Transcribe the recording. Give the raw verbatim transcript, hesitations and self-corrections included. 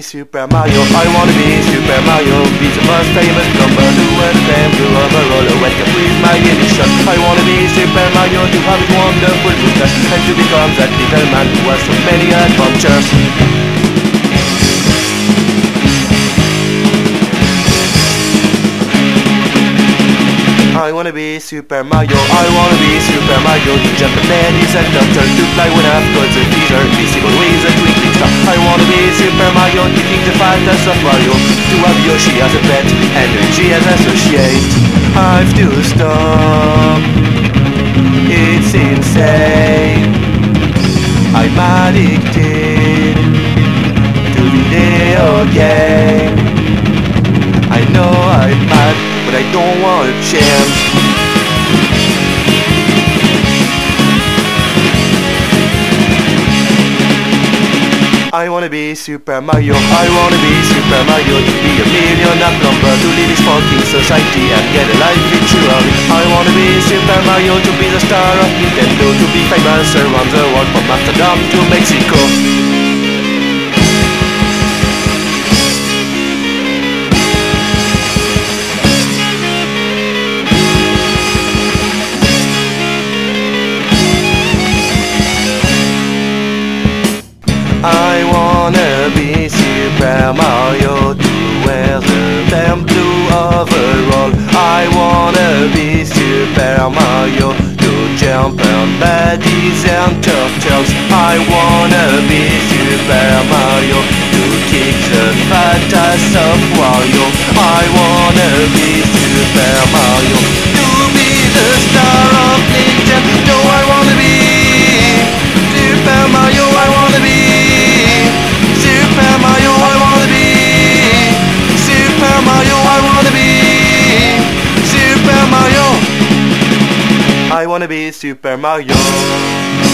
Super Mario. I wanna be Super Mario. Be the most famous number to wear the fame to overall when complete my mission. I wanna be Super Mario to have his wonderful mustache and to become that little man who has so many adventures. I wanna be Super Mario, I wanna be Super Mario. To jump the ladies and doctors, to fly when I've got the fever, visible with a twinkling star. I wanna be Super Mario, to kick the fighters of Mario, to have Yoshi as a pet, and Luigi as associate. I've to stop, it's insane. I'm addicted to video game. I know I'm mad, but I don't want to change. I wanna be Super Mario, I wanna be Super Mario. To be a millionaire plumber, to lead this fucking society and get a life virtually. I wanna be Super Mario, to be the star of Nintendo, to be famous around the world from Amsterdam to Mexico. I wanna be Super Mario, to wear the damn blue overall. I wanna be Super Mario, to jump on baddies and turtles. I wanna be Super Mario, to kick the fat ass of Wario. I wanna be Super Mario, to be the star of Nintendo. I wanna be Super Mario, I wanna be Super Mario, I wanna be Super Mario, I wanna be Super Mario. I wanna be Super Mario.